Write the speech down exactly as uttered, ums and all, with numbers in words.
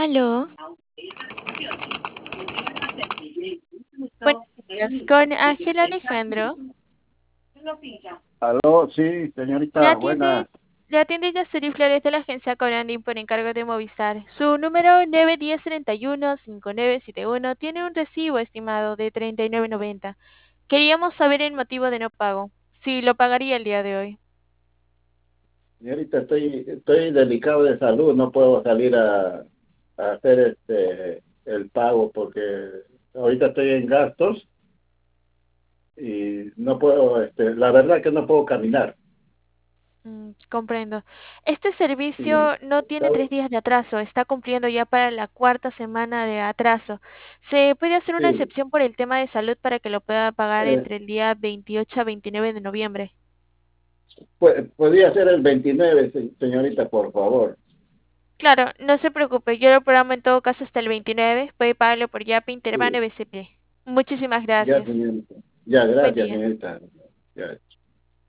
Aló, buenos días, con Ángel Alejandro. Aló, sí, Le señorita, atiende, buenas. le atiende Yasuri Flores de la agencia Coranding por encargo de Movistar. Su número nueve uno cero tres uno cinco nueve siete uno tiene un recibo estimado de treinta y nueve noventa. Queríamos saber el motivo de no pago, si lo pagaría el día de hoy. Señorita, estoy, estoy delicado de salud, no puedo salir a, a hacer este el pago porque ahorita estoy en gastos y no puedo, este, la verdad que no puedo caminar. Mm, comprendo. Este Y, servicio no tiene tres días de atraso, está cumpliendo ya para la cuarta semana de atraso. Se puede hacer una sí, excepción por el tema de salud para que lo pueda pagar eh, entre el día veintiocho a veintinueve de noviembre. pu- podría ser el veintinueve, se- señorita, por favor. Claro, no se preocupe, yo lo programo en todo caso hasta el veintinueve, puede pagarlo por Yape, Interbank Sí, o B C P. Muchísimas ya, gracias. señorita. Ya, Buen gracias, día. señorita. Ya.